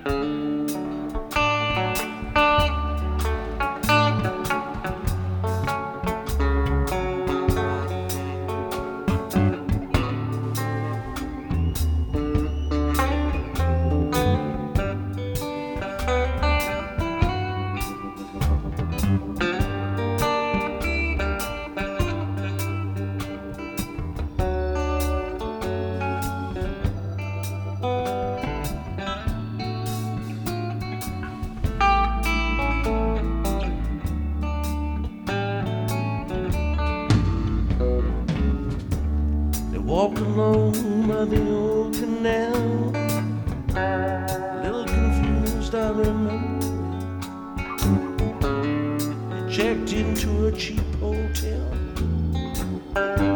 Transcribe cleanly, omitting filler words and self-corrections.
Walked along by the old canal, a little confused, I remember. He checked into a cheap hotel.